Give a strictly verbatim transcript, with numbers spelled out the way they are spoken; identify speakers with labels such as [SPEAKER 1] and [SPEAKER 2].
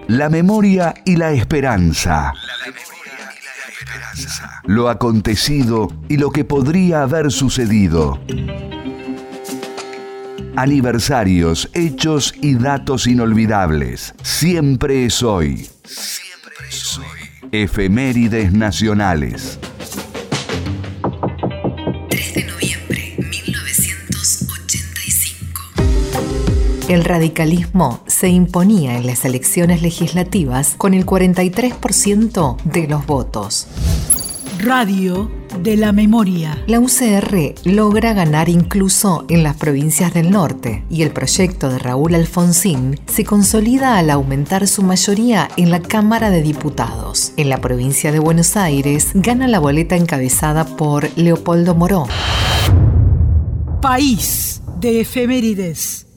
[SPEAKER 1] La memoria y la esperanza. Lo acontecido y lo que podría haber sucedido. Aniversarios, hechos y datos inolvidables. Siempre es hoy. Siempre es hoy. Efemérides nacionales.
[SPEAKER 2] tres de noviembre de mil novecientos ochenta y cinco.
[SPEAKER 3] El radicalismo se imponía en las elecciones legislativas con el cuarenta y tres por ciento de los votos.
[SPEAKER 4] Radio de la Memoria.
[SPEAKER 3] La U C R logra ganar incluso en las provincias del norte y el proyecto de Raúl Alfonsín se consolida al aumentar su mayoría en la Cámara de Diputados. En la provincia de Buenos Aires gana la boleta encabezada por Leopoldo Moró.
[SPEAKER 4] País de efemérides.